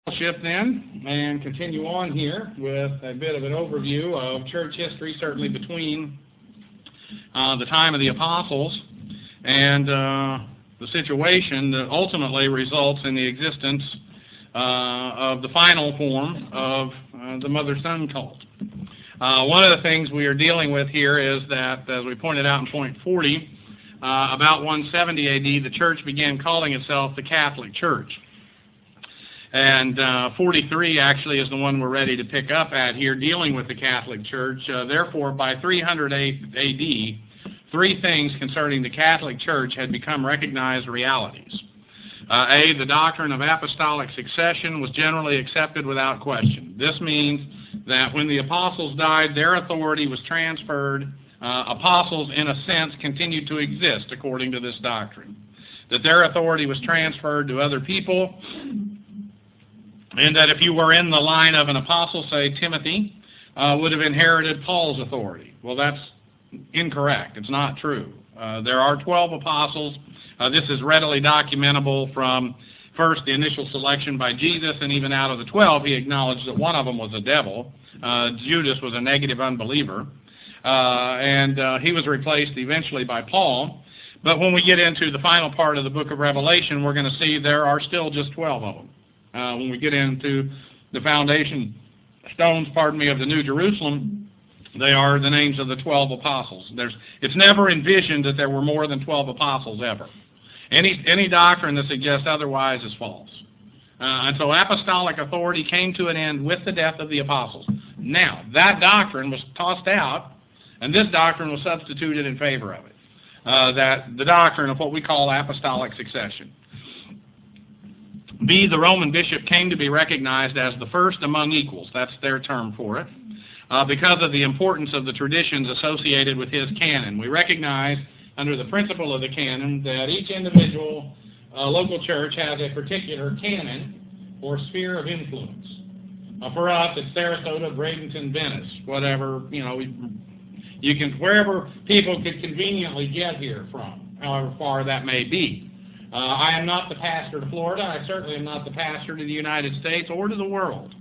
Shift then and continue on here with a bit of an overview of church history, certainly between the time of the apostles and the situation that ultimately results in the existence of the final form of the mother-son cult. One of the things we are dealing with here is that, as we pointed out in point 40, about 170 A.D., the church began calling itself the Catholic Church. And 43 actually is the one we're ready to pick up at here, dealing with the Catholic Church. Therefore, by 300 A.D., three things concerning the Catholic Church had become recognized realities. A, the doctrine of apostolic succession was generally accepted without question. This means that when the apostles died, their authority was transferred. Apostles, in a sense, continued to exist according to this doctrine. That their authority was transferred to other people, and that if you were in the line of an apostle, say Timothy, would have inherited Paul's authority. Well, that's incorrect. It's not true. There are 12 apostles. This is readily documentable from, first, the initial selection by Jesus, and even out of the 12, he acknowledged that one of them was a devil. Judas was a negative unbeliever. And he was replaced eventually by Paul. But when we get into the final part of the book of Revelation, we're going to see there are still just 12 of them. When we get into the foundation stones, of the New Jerusalem, they are the names of the 12 apostles. It's never envisioned that there were more than 12 apostles ever. Any doctrine that suggests otherwise is false. And so apostolic authority came to an end with the death of the apostles. Now, that doctrine was tossed out, and this doctrine was substituted in favor of it. That the doctrine of what we call apostolic succession. B, the Roman bishop came to be recognized as the first among equals. That's their term for it. Because of the importance of the traditions associated with his canon. We recognize under the principle of the canon that each individual local church has a particular canon or sphere of influence. For us, it's Sarasota, Bradenton, Venice, whatever, you can, wherever people could conveniently get here from, however far that may be. I am not the pastor to Florida. I certainly am not the pastor to the United States or to the world.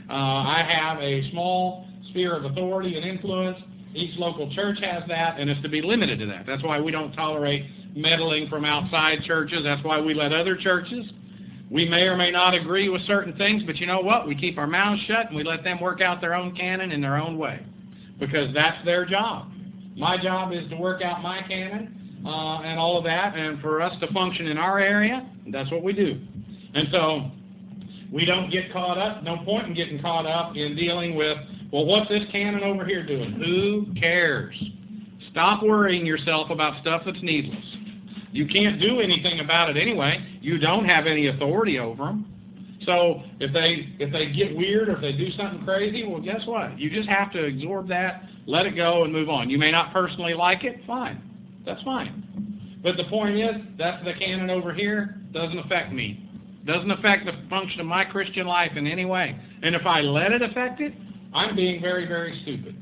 I have a small sphere of authority and influence. Each local church has that, and it's to be limited to that. That's why we don't tolerate meddling from outside churches. That's why we let other churches. We may or may not agree with certain things, but you know what? We keep our mouths shut, and we let them work out their own canon in their own way, because that's their job. My job is to work out my canon, and all of that, and for us to function in our area, that's what we do. And so we don't get caught up, no point in getting caught up in dealing with, well, what's this canon over here doing? Who cares? Stop worrying yourself about stuff that's needless. You can't do anything about it anyway. You don't have any authority over them. So if they get weird or if they do something crazy, well, guess what? You just have to absorb that, let it go, and move on. You may not personally like it, fine. That's fine. But the point is, that's the canon over here, doesn't affect me. Doesn't affect the function of my Christian life in any way. And if I let it affect it, I'm being very, very stupid.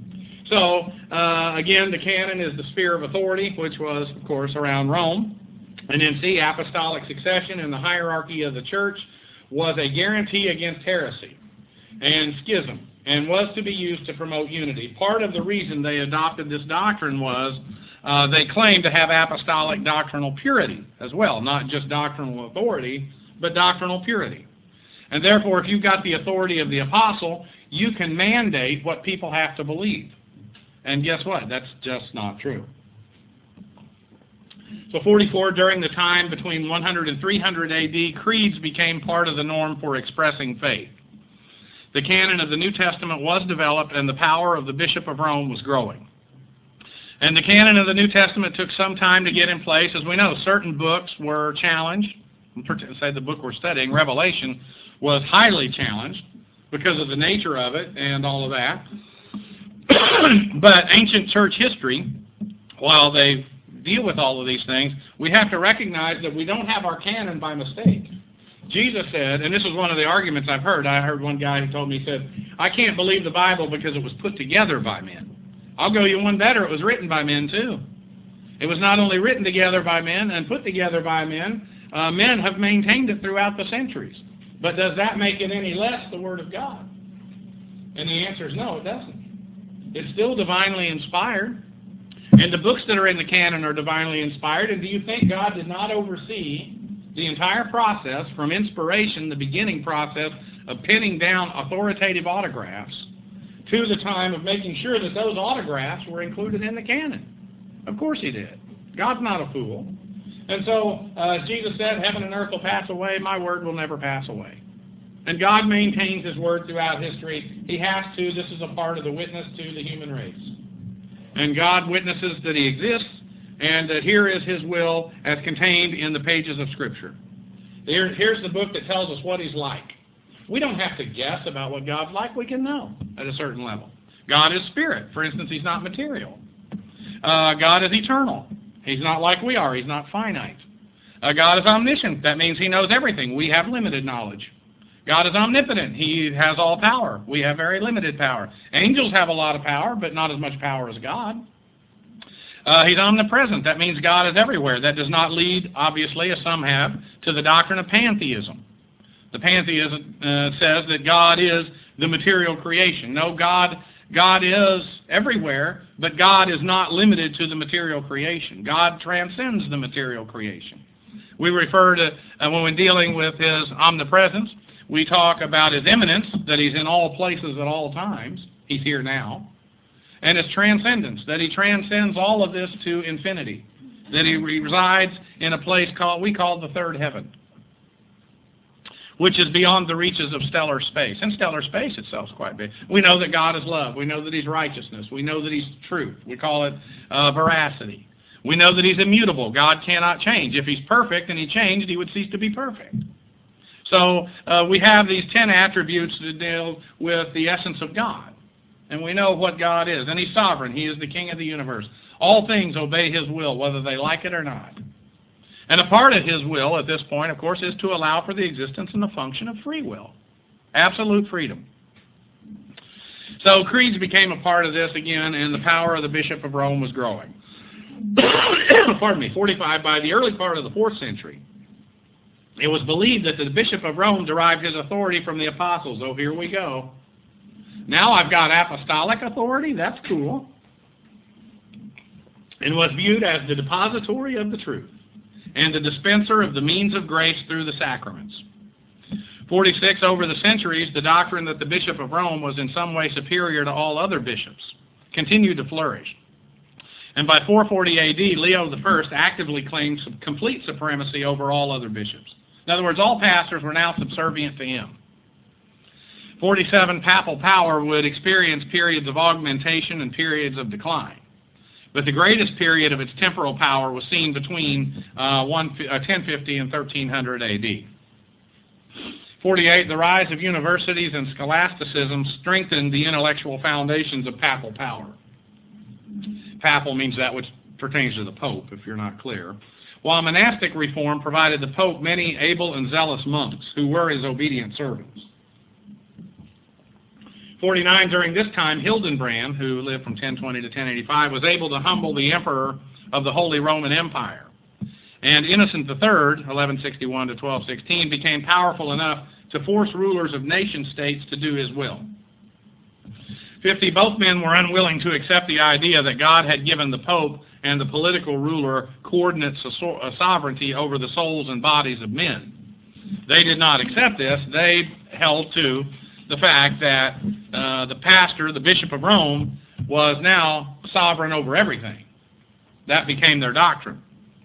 So, again, the canon is the sphere of authority, which was, of course, around Rome. And then C, apostolic succession in the hierarchy of the church was a guarantee against heresy and schism, and was to be used to promote unity. Part of the reason they adopted this doctrine was they claimed to have apostolic doctrinal purity as well, not just doctrinal authority, but doctrinal purity. And therefore, if you've got the authority of the apostle, you can mandate what people have to believe. And guess what? That's just not true. So 44, during the time between 100 and 300 A.D., creeds became part of the norm for expressing faith. The canon of the New Testament was developed, and the power of the Bishop of Rome was growing. And the canon of the New Testament took some time to get in place. As we know, certain books were challenged. Say the book we're studying, Revelation, was highly challenged because of the nature of it and all of that. But ancient church history, while they deal with all of these things, we have to recognize that we don't have our canon by mistake. Jesus said, and this is one of the arguments I've heard. I heard one guy who told me, he said, I can't believe the Bible because it was put together by men. I'll go you one better, it was written by men too. It was not only written together by men and put together by men, men have maintained it throughout the centuries. But does that make it any less the Word of God? And the answer is no, it doesn't. It's still divinely inspired. And the books that are in the canon are divinely inspired. And do you think God did not oversee the entire process from inspiration, the beginning process of pinning down authoritative autographs, to the time of making sure that those autographs were included in the canon? Of course He did. God's not a fool. And so, as Jesus said, heaven and earth will pass away, my word will never pass away. And God maintains His word throughout history. He has to. This is a part of the witness to the human race. And God witnesses that He exists, and that here is His will as contained in the pages of Scripture. Here's the book that tells us what He's like. We don't have to guess about what God's like. We can know at a certain level. God is spirit. For instance, He's not material. God is eternal. He's not like we are. He's not finite. God is omniscient. That means He knows everything. We have limited knowledge. God is omnipotent. He has all power. We have very limited power. Angels have a lot of power, but not as much power as God. He's omnipresent. That means God is everywhere. That does not lead, obviously, as some have, to the doctrine of pantheism. The pantheism says that God is the material creation. No, God is everywhere, but God is not limited to the material creation. God transcends the material creation. We refer to, when we're dealing with His omnipresence, we talk about His immanence, that He's in all places at all times. He's here now. And His transcendence, that He transcends all of this to infinity. That He resides in a place we call the third heaven, which is beyond the reaches of stellar space. And stellar space itself is quite big. We know that God is love. We know that He's righteousness. We know that He's truth. We call it veracity. We know that He's immutable. God cannot change. If He's perfect and He changed, He would cease to be perfect. So we have these 10 attributes to deal with the essence of God. And we know what God is. And He's sovereign. He is the King of the universe. All things obey His will, whether they like it or not. And a part of His will at this point, of course, is to allow for the existence and the function of free will. Absolute freedom. So creeds became a part of this again, and the power of the Bishop of Rome was growing. Pardon me, 45, by the early part of the 4th century, it was believed that the Bishop of Rome derived his authority from the apostles. Oh, here we go. Now I've got apostolic authority. That's cool. And was viewed as the depository of the truth and the dispenser of the means of grace through the sacraments. 46, over the centuries, the doctrine that the Bishop of Rome was in some way superior to all other bishops continued to flourish. And by 440 AD, Leo I actively claimed complete supremacy over all other bishops. In other words, all pastors were now subservient to him. 47, papal power would experience periods of augmentation and periods of decline. But the greatest period of its temporal power was seen between 1050 and 1300 AD. 48, the rise of universities and scholasticism strengthened the intellectual foundations of papal power. Papal means that which pertains to the Pope, if you're not clear. While monastic reform provided the Pope many able and zealous monks who were his obedient servants. 49, during this time, Hildebrand, who lived from 1020 to 1085, was able to humble the emperor of the Holy Roman Empire. And Innocent III, 1161 to 1216, became powerful enough to force rulers of nation-states to do his will. 50, both men were unwilling to accept the idea that God had given the Pope and the political ruler coordinates of sovereignty over the souls and bodies of men. They did not accept this. They held to the fact that the pastor, the Bishop of Rome, was now sovereign over everything. That became their doctrine.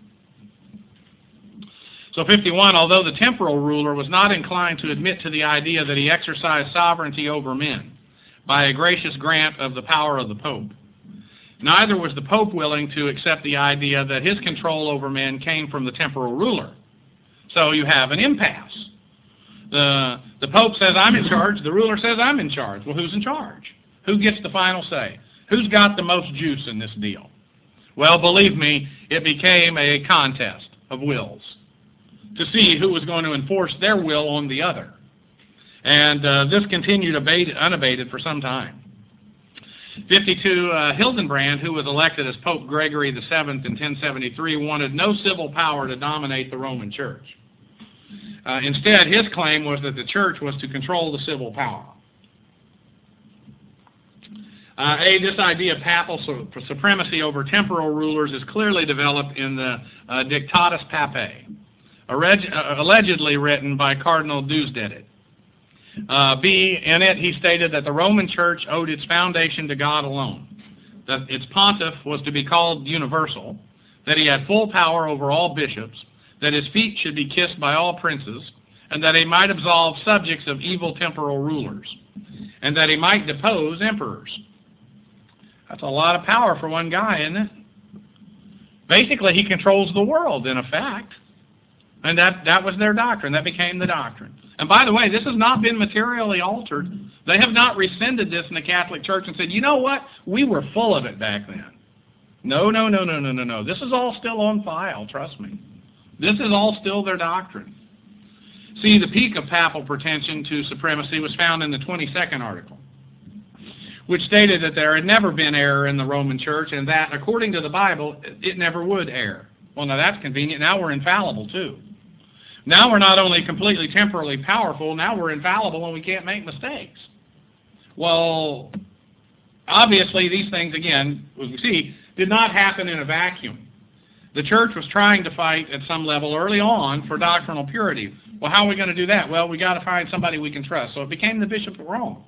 So 51, although the temporal ruler was not inclined to admit to the idea that he exercised sovereignty over men by a gracious grant of the power of the Pope, neither was the Pope willing to accept the idea that his control over men came from the temporal ruler. So you have an impasse. The Pope says, I'm in charge. The ruler says, I'm in charge. Well, who's in charge? Who gets the final say? Who's got the most juice in this deal? Well, believe me, it became a contest of wills to see who was going to enforce their will on the other. And this continued unabated for some time. 52, Hildebrand, who was elected as Pope Gregory VII in 1073, wanted no civil power to dominate the Roman Church. Instead, his claim was that the church was to control the civil power. This idea of papal supremacy over temporal rulers is clearly developed in the Dictatus Papae, allegedly written by Cardinal Deusdedit. In it, he stated that the Roman Church owed its foundation to God alone, that its pontiff was to be called universal, that he had full power over all bishops, that his feet should be kissed by all princes, and that he might absolve subjects of evil temporal rulers, and that he might depose emperors. That's a lot of power for one guy, isn't it? Basically, he controls the world, in effect. And that was their doctrine. That became the doctrine. And by the way, this has not been materially altered. They have not rescinded this in the Catholic Church and said, you know what? We were full of it back then. No. This is all still on file, trust me. This is all still their doctrine. See, the peak of papal pretension to supremacy was found in the 22nd article, which stated that there had never been error in the Roman Church and that, according to the Bible, it never would err. Well, now that's convenient. Now we're infallible, too. Now we're not only completely temporally powerful, now we're infallible and we can't make mistakes. Well, obviously these things, again, as we see, did not happen in a vacuum. The church was trying to fight at some level early on for doctrinal purity. Well, how are we going to do that? Well, we got to find somebody we can trust. So it became the Bishop of Rome.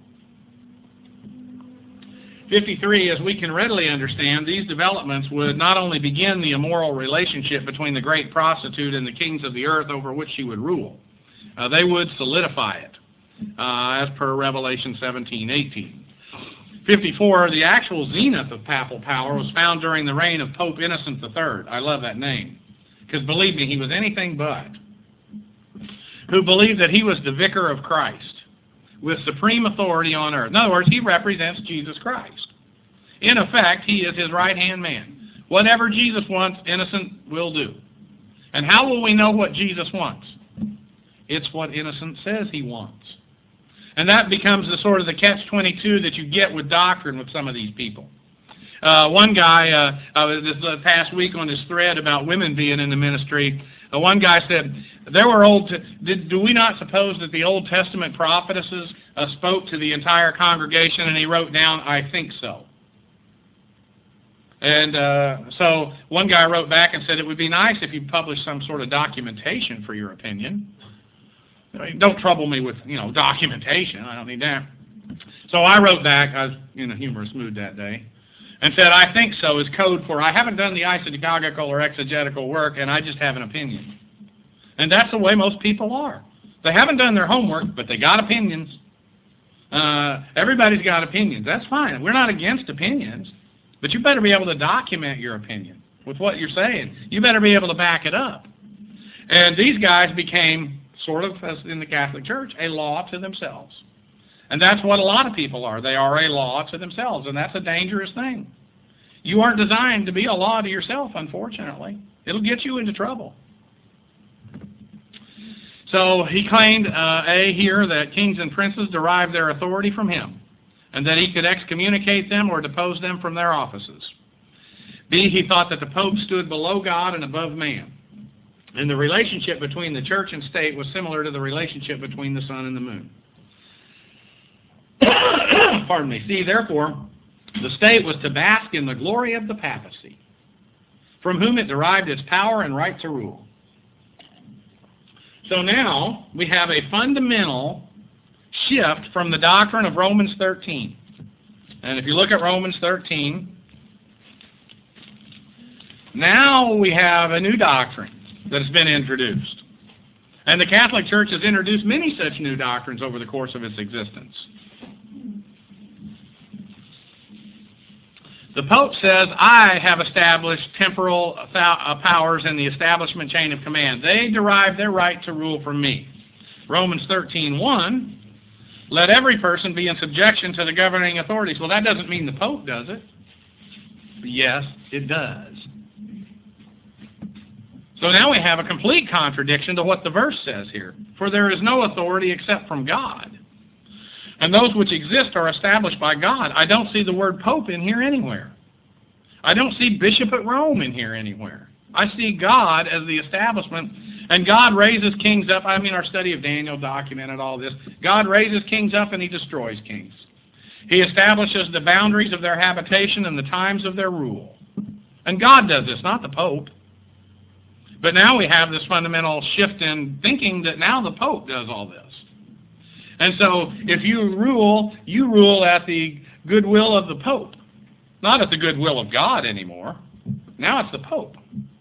53, as we can readily understand, these developments would not only begin the immoral relationship between the great prostitute and the kings of the earth over which she would rule, they would solidify it, as per Revelation 17:18. 54, the actual zenith of papal power was found during the reign of Pope Innocent III. I love that name, because believe me, he was anything but. Who believed that he was the vicar of Christ, with supreme authority on earth. In other words, he represents Jesus Christ. In effect, he is his right-hand man. Whatever Jesus wants, Innocent will do. And how will we know what Jesus wants? It's what Innocent says he wants. And that becomes the sort of the catch-22 that you get with doctrine with some of these people. One guy, this past week on his thread about women being in the ministry, one guy said, do we not suppose that the Old Testament prophetesses spoke to the entire congregation? And he wrote down, I think so. And so one guy wrote back and said, it would be nice if you published some sort of documentation for your opinion. Don't trouble me with, documentation. I don't need that. So I wrote back, I was in a humorous mood that day, and said, I think so is code for I haven't done the eisegeetical or exegetical work, and I just have an opinion. And that's the way most people are. They haven't done their homework, but they got opinions. Everybody's got opinions. That's fine. We're not against opinions, but you better be able to document your opinion with what you're saying. You better be able to back it up. And these guys became, sort of as in the Catholic Church, a law to themselves. And that's what a lot of people are. They are a law to themselves, and that's a dangerous thing. You aren't designed to be a law to yourself, unfortunately. It'll get you into trouble. So he claimed, here, that kings and princes derived their authority from him, and that he could excommunicate them or depose them from their offices. B, he thought that the Pope stood below God and above man. And the relationship between the church and state was similar to the relationship between the sun and the moon. Pardon me. See, therefore, the state was to bask in the glory of the papacy, from whom it derived its power and right to rule. So now we have a fundamental shift from the doctrine of Romans 13. And if you look at Romans 13, now we have a new doctrine that has been introduced. And the Catholic Church has introduced many such new doctrines over the course of its existence. The Pope says, I have established temporal powers in the establishment chain of command. They derive their right to rule from me. Romans 13:1, let every person be in subjection to the governing authorities. Well, that doesn't mean the Pope does it. Yes, it does. So now we have a complete contradiction to what the verse says here. For there is no authority except from God. And those which exist are established by God. I don't see the word Pope in here anywhere. I don't see Bishop at Rome in here anywhere. I see God as the establishment, And God raises kings up. I mean, our study of Daniel documented all this. God raises kings up and He destroys kings. He establishes the boundaries of their habitation and the times of their rule. And God does this, not the Pope. But now we have this fundamental shift in thinking that now the Pope does all this. And so if you rule at the goodwill of the Pope, not at the goodwill of God anymore. Now it's the Pope.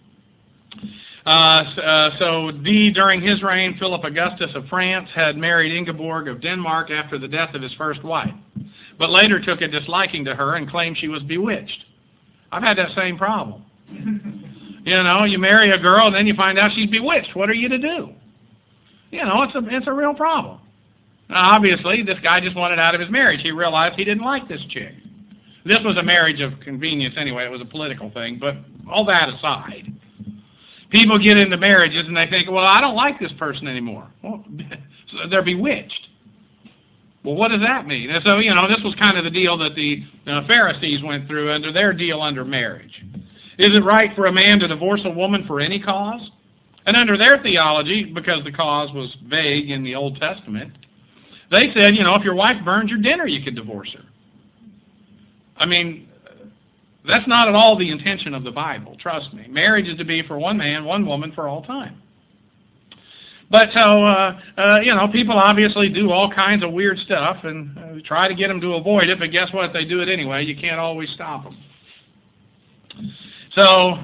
During his reign, Philip Augustus of France had married Ingeborg of Denmark after the death of his first wife, but later took a disliking to her and claimed she was bewitched. I've had that same problem. You marry a girl and then you find out she's bewitched. What are you to do? It's a real problem. Now, obviously, this guy just wanted out of his marriage. He realized he didn't like this chick. This was a marriage of convenience anyway. It was a political thing, but all that aside, people get into marriages and they think, well, I don't like this person anymore. Well, so they're bewitched. Well, what does that mean? And so, this was kind of the deal that the Pharisees went through under their deal under marriage. Is it right for a man to divorce a woman for any cause? And under their theology, because the cause was vague in the Old Testament, they said, if your wife burns your dinner, you could divorce her. I mean, that's not at all the intention of the Bible, trust me. Marriage is to be for one man, one woman for all time. But so, people obviously do all kinds of weird stuff and try to get them to avoid it, but guess what? They do it anyway. You can't always stop them. So,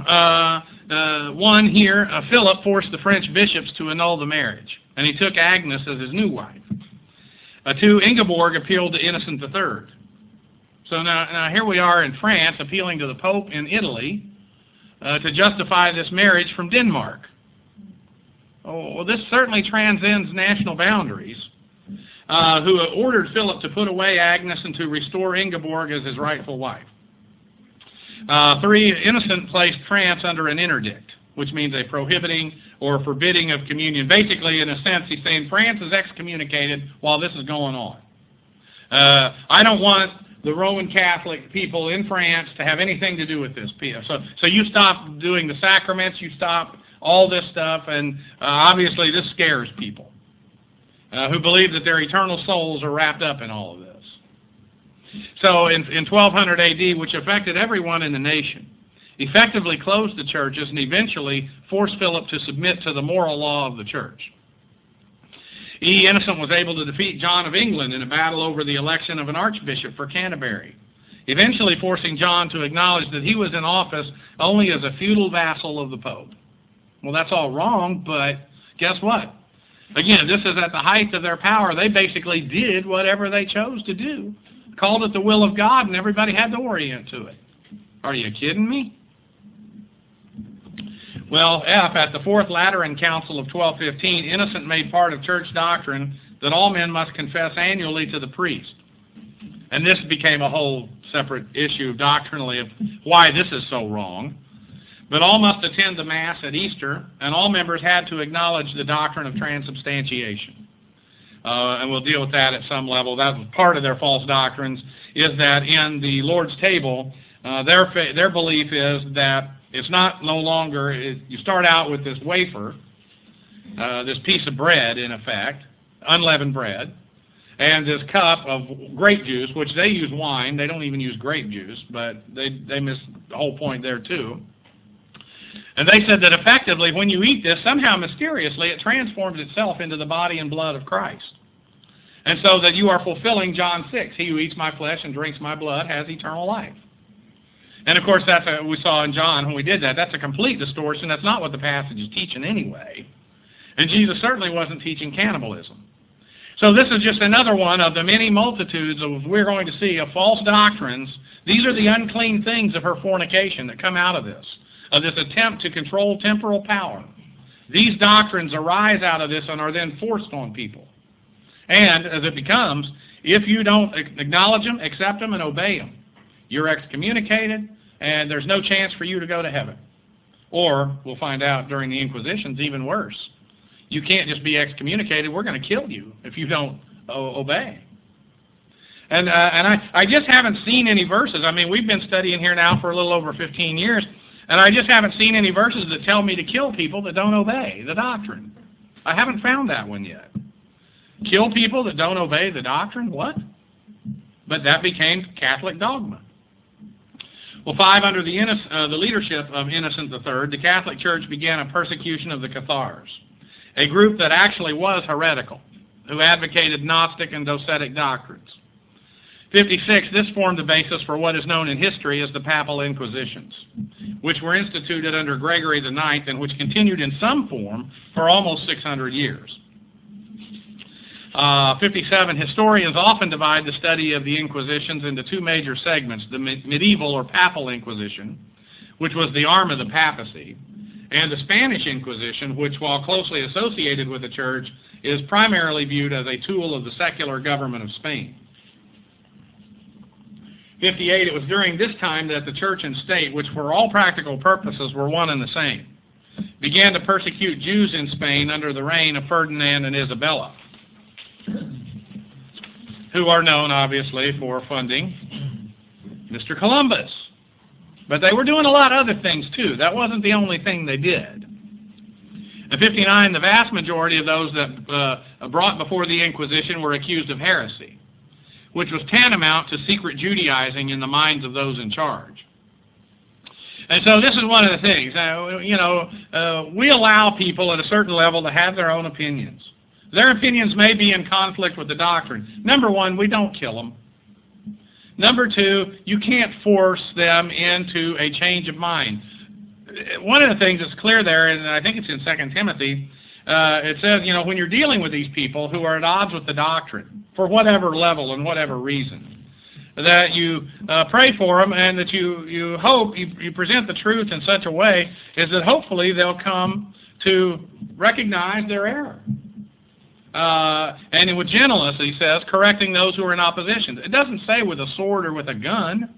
Philip forced the French bishops to annul the marriage, and he took Agnes as his new wife. 2, Ingeborg appealed to Innocent III. So now here we are in France appealing to the Pope in Italy to justify this marriage from Denmark. Oh, well, this certainly transcends national boundaries. Who ordered Philip to put away Agnes and to restore Ingeborg as his rightful wife. 3, Innocent placed France under an interdict, which means a prohibiting or forbidding of communion. Basically, in a sense, he's saying France is excommunicated while this is going on. I don't want the Roman Catholic people in France to have anything to do with this. So you stop doing the sacraments, you stop all this stuff, and obviously this scares people who believe that their eternal souls are wrapped up in all of this. So in 1200 AD, which affected everyone in the nation, effectively closed the churches and eventually forced Philip to submit to the moral law of the church. Innocent was able to defeat John of England in a battle over the election of an archbishop for Canterbury, eventually forcing John to acknowledge that he was in office only as a feudal vassal of the Pope. Well, that's all wrong, but guess what? Again, this is at the height of their power. They basically did whatever they chose to do, called it the will of God, and everybody had to orient to it. Are you kidding me? Well, at the Fourth Lateran Council of 1215, Innocent made part of church doctrine that all men must confess annually to the priest. And this became a whole separate issue doctrinally of why this is so wrong. But all must attend the Mass at Easter, and all members had to acknowledge the doctrine of transubstantiation. And we'll deal with that at some level. That was part of their false doctrines, is that in the Lord's table, their belief is that it's no longer, you start out with this wafer, this piece of bread in effect, unleavened bread, and this cup of grape juice, which they use wine. They don't even use grape juice, but they miss the whole point there too. And they said that effectively when you eat this, somehow mysteriously it transforms itself into the body and blood of Christ. And so that you are fulfilling John 6, he who eats my flesh and drinks my blood has eternal life. And of course that's what we saw in John when we did that. That's a complete distortion. That's not what the passage is teaching anyway. And Jesus certainly wasn't teaching cannibalism. So this is just another one of the many multitudes of we're going to see of false doctrines. These are the unclean things of her fornication that come out of this attempt to control temporal power. These doctrines arise out of this and are then forced on people. And as it becomes, if you don't acknowledge them, accept them, and obey them, you're excommunicated, and there's no chance for you to go to heaven. Or, we'll find out during the Inquisitions, even worse. You can't just be excommunicated. We're going to kill you if you don't obey. And I just haven't seen any verses. I mean, we've been studying here now for a little over 15 years. And I just haven't seen any verses that tell me to kill people that don't obey the doctrine. I haven't found that one yet. Kill people that don't obey the doctrine? What? But that became Catholic dogma. Well, 5, under the leadership of Innocent III, the Catholic Church began a persecution of the Cathars, a group that actually was heretical, who advocated Gnostic and Docetic doctrines. 56, this formed the basis for what is known in history as the Papal Inquisitions, which were instituted under Gregory IX and which continued in some form for almost 600 years. 57, historians often divide the study of the Inquisitions into two major segments, the medieval or Papal Inquisition, which was the arm of the papacy, and the Spanish Inquisition, which, while closely associated with the Church, is primarily viewed as a tool of the secular government of Spain. 58, it was during this time that the Church and state, which for all practical purposes were one and the same, began to persecute Jews in Spain under the reign of Ferdinand and Isabella, who are known, obviously, for funding Mr. Columbus. But they were doing a lot of other things, too. That wasn't the only thing they did. In 59, the vast majority of those that brought before the Inquisition were accused of heresy, which was tantamount to secret Judaizing in the minds of those in charge. And so this is one of the things. We allow people at a certain level to have their own opinions. Their opinions may be in conflict with the doctrine. Number one, we don't kill them. Number two, you can't force them into a change of mind. One of the things that's clear there, and I think it's in 2 Timothy, it says, when you're dealing with these people who are at odds with the doctrine, for whatever level and whatever reason, that you pray for them and that you hope, you present the truth in such a way is that hopefully they'll come to recognize their error. And with gentleness, he says, correcting those who are in opposition. It doesn't say with a sword or with a gun.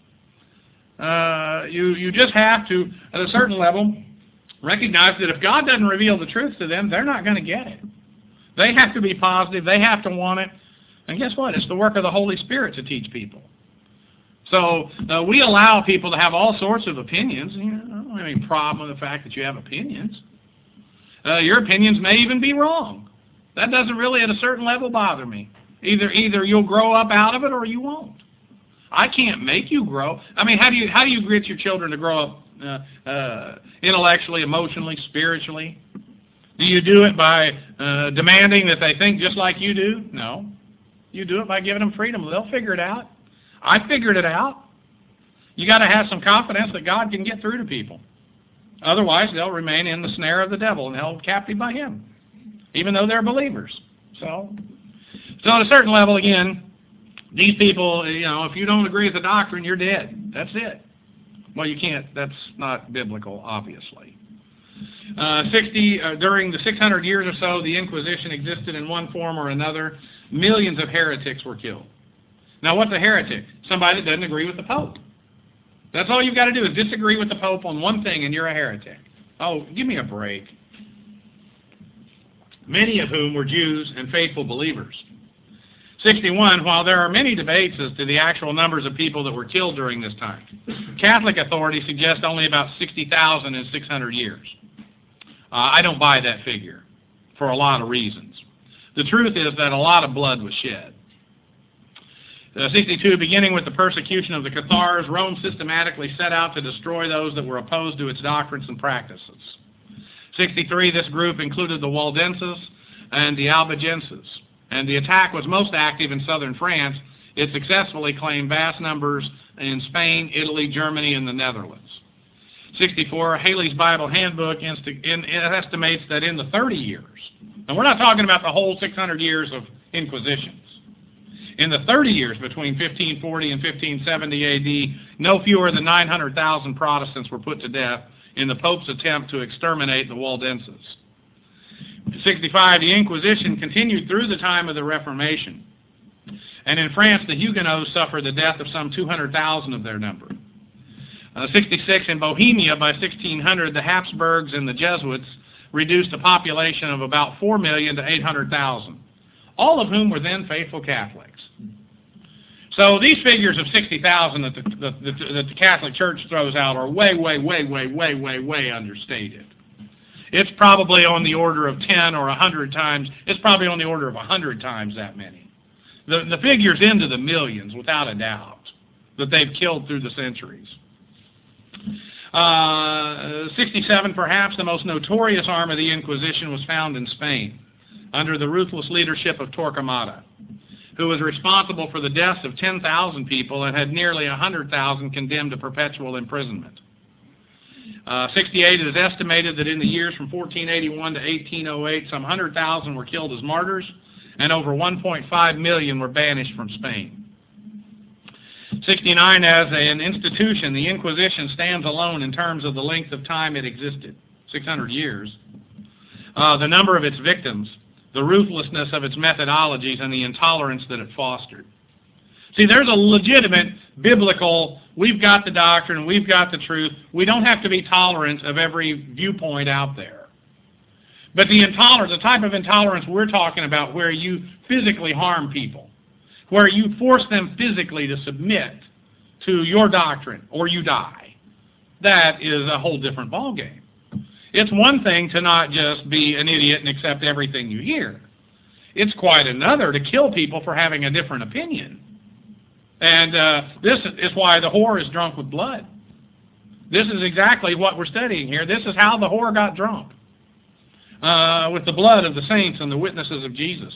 You just have to, at a certain level, recognize that if God doesn't reveal the truth to them, they're not going to get it. They have to be positive. They have to want it. And guess what? It's the work of the Holy Spirit to teach people. So we allow people to have all sorts of opinions. I don't have any problem with the fact that you have opinions. Your opinions may even be wrong. That doesn't really, at a certain level, bother me. Either you'll grow up out of it or you won't. I can't make you grow. I mean, how do you get your children to grow up intellectually, emotionally, spiritually? Do you do it by demanding that they think just like you do? No. You do it by giving them freedom. They'll figure it out. I figured it out. You got to have some confidence that God can get through to people. Otherwise, they'll remain in the snare of the devil and held captive by him, even though they're believers. So at a certain level, again, these people, if you don't agree with the doctrine, you're dead. That's it. Well, you can't. That's not biblical, obviously. 60, during the 600 years or so, the Inquisition existed in one form or another. Millions of heretics were killed. Now, what's a heretic? Somebody that doesn't agree with the Pope. That's all you've got to do is disagree with the Pope on one thing, and you're a heretic. Oh, give me a break. Many of whom were Jews and faithful believers. 61, while there are many debates as to the actual numbers of people that were killed during this time, Catholic authorities suggest only about 60,000 in 600 years. I don't buy that figure for a lot of reasons. The truth is that a lot of blood was shed. 62, beginning with the persecution of the Cathars, Rome systematically set out to destroy those that were opposed to its doctrines and practices. 63, this group included the Waldenses and the Albigenses, and the attack was most active in southern France. It successfully claimed vast numbers in Spain, Italy, Germany, and the Netherlands. 64, Haley's Bible Handbook estimates that in the 30 years, and we're not talking about the whole 600 years of Inquisitions, in the 30 years between 1540 and 1570 A.D., no fewer than 900,000 Protestants were put to death in the Pope's attempt to exterminate the Waldenses. 65, the Inquisition continued through the time of the Reformation. And in France, the Huguenots suffered the death of some 200,000 of their number. 66, in Bohemia, by 1600, the Habsburgs and the Jesuits reduced a population of about 4 million to 800,000, all of whom were then faithful Catholics. So these figures of 60,000 that the Catholic Church throws out are way understated. It's probably on the order of 10 or 100 times. It's probably on the order of 100 times that many. The figure's into the millions, without a doubt, that they've killed through the centuries. 67, perhaps the most notorious arm of the Inquisition, was found in Spain under the ruthless leadership of Torquemada, who was responsible for the deaths of 10,000 people and had nearly 100,000 condemned to perpetual imprisonment. 68, it is estimated that in the years from 1481 to 1808, some 100,000 were killed as martyrs, and over 1.5 million were banished from Spain. 69, as an institution, the Inquisition stands alone in terms of the length of time it existed, 600 years. The number of its victims, the ruthlessness of its methodologies, and the intolerance that it fostered. See, there's a legitimate biblical, we've got the doctrine, we've got the truth. We don't have to be tolerant of every viewpoint out there. But the intolerance, the type of intolerance we're talking about, where you physically harm people, where you force them physically to submit to your doctrine or you die, that is a whole different ballgame. It's one thing to not just be an idiot and accept everything you hear. It's quite another to kill people for having a different opinion. And this is why the whore is drunk with blood. This is exactly what we're studying here. This is how the whore got drunk, with the blood of the saints and the witnesses of Jesus.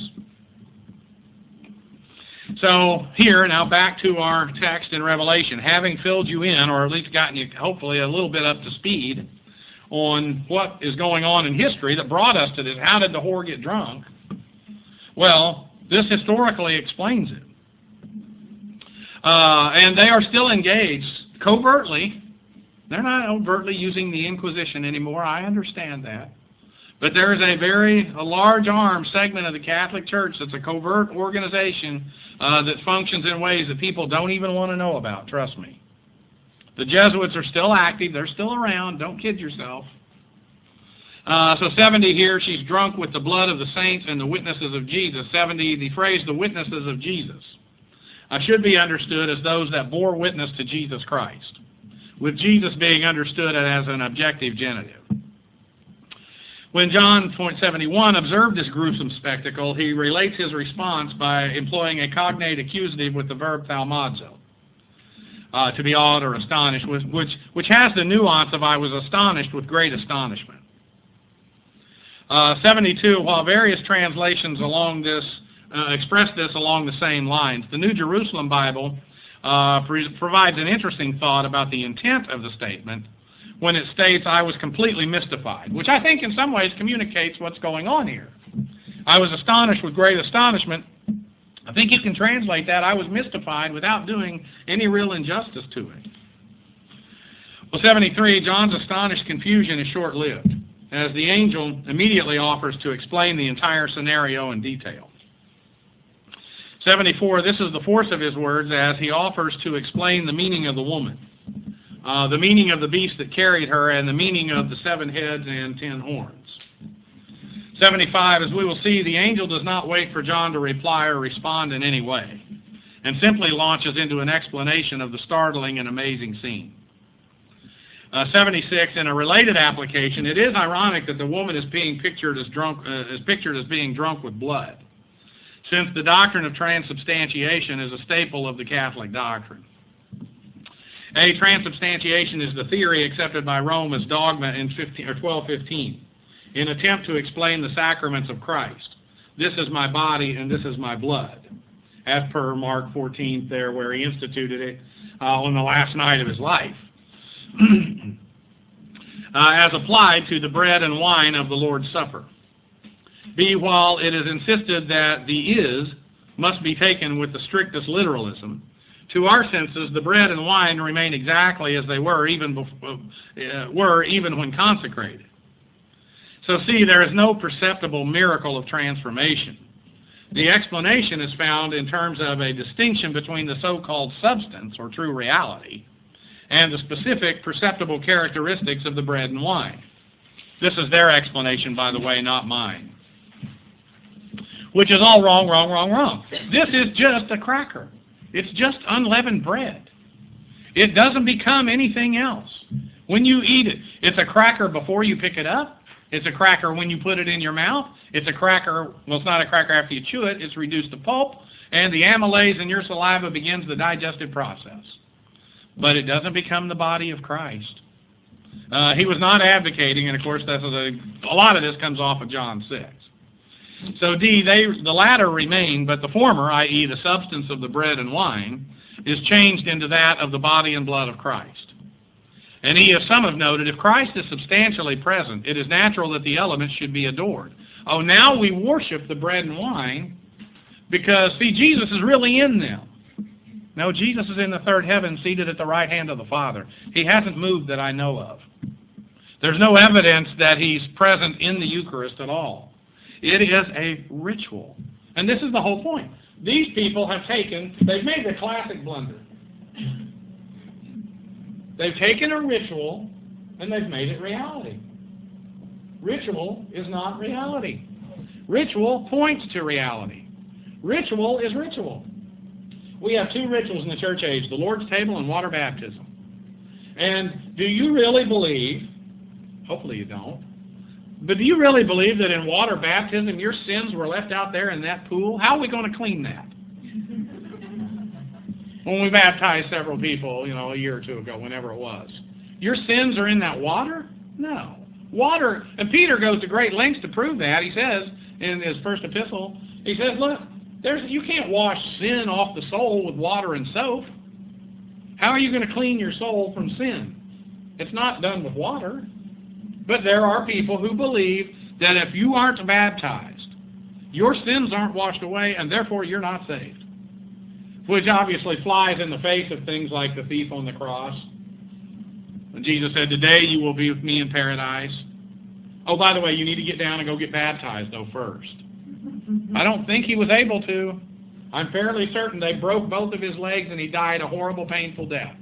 So here, now back to our text in Revelation. Having filled you in, or at least gotten you hopefully a little bit up to speed on what is going on in history that brought us to this. How did the whore get drunk? Well, this historically explains it. And they are still engaged covertly. They're not overtly using the Inquisition anymore. I understand that. But there is a large arm segment of the Catholic Church that's a covert organization that functions in ways that people don't even want to know about, trust me. The Jesuits are still active. They're still around. Don't kid yourself. So 70 here, she's drunk with the blood of the saints and the witnesses of Jesus. 70, the phrase, the witnesses of Jesus, should be understood as those that bore witness to Jesus Christ, with Jesus being understood as an objective genitive. When John, point 71, observed this gruesome spectacle, he relates his response by employing a cognate accusative with the verb thaumazo, to be awed or astonished, which has the nuance of I was astonished with great astonishment. 72, while various translations along this express this along the same lines, the New Jerusalem Bible provides an interesting thought about the intent of the statement when it states, I was completely mystified, which I think in some ways communicates what's going on here. I was astonished with great astonishment. I think you can translate that, I was mystified, without doing any real injustice to it. Well, 73, John's astonished confusion is short-lived, as the angel immediately offers to explain the entire scenario in detail. 74, this is the force of his words, as he offers to explain the meaning of the woman, the meaning of the beast that carried her, and the meaning of the 7 heads and 10 horns. 75, as we will see, the angel does not wait for John to reply or respond in any way, and simply launches into an explanation of the startling and amazing scene. 76, in a related application, it is ironic that the woman is being pictured as being drunk with blood, since the doctrine of transubstantiation is a staple of the Catholic doctrine. Transubstantiation is the theory accepted by Rome as dogma in 1215, in an attempt to explain the sacraments of Christ. This is my body and this is my blood, as per Mark 14 there, where he instituted it on the last night of his life, as applied to the bread and wine of the Lord's Supper. B, while it is insisted that the is must be taken with the strictest literalism, to our senses, the bread and wine remain exactly as they were even when consecrated. So see, there is no perceptible miracle of transformation. The explanation is found in terms of a distinction between the so-called substance, or true reality, and the specific perceptible characteristics of the bread and wine. This is their explanation, by the way, not mine. Which is all wrong, wrong, wrong, wrong. This is just a cracker. It's just unleavened bread. It doesn't become anything else. When you eat it, it's a cracker before you pick it up. It's a cracker when you put it in your mouth. It's a cracker, well, it's not a cracker after you chew it. It's reduced to pulp, and the amylase in your saliva begins the digestive process. But it doesn't become the body of Christ. He was not advocating, and of course, that's a lot of this comes off of John 6. So D, the latter remain, but the former, i.e. the substance of the bread and wine, is changed into that of the body and blood of Christ. And E, as some have noted, if Christ is substantially present, it is natural that the elements should be adored. Oh, now we worship the bread and wine because, see, Jesus is really in them. No, Jesus is in the third heaven, seated at the right hand of the Father. He hasn't moved that I know of. There's no evidence that He's present in the Eucharist at all. It is a ritual. And this is the whole point. These people have they've made the classic blunder. They've taken a ritual and they've made it reality. Ritual is not reality. Ritual points to reality. Ritual is ritual. We have two rituals in the church age, the Lord's table and water baptism. And do you really believe, hopefully you don't, but do you really believe that in water baptism your sins were left out there in that pool? How are we going to clean that? When we baptized several people, a year or two ago, whenever it was. Your sins are in that water? No. Water, and Peter goes to great lengths to prove that. He says in his first epistle, he says, look, you can't wash sin off the soul with water and soap. How are you going to clean your soul from sin? It's not done with water. But there are people who believe that if you aren't baptized, your sins aren't washed away, and therefore you're not saved. Which obviously flies in the face of things like the thief on the cross. When Jesus said, today you will be with me in paradise. Oh, by the way, you need to get down and go get baptized, though, first. I don't think he was able to. I'm fairly certain they broke both of his legs and he died a horrible, painful death.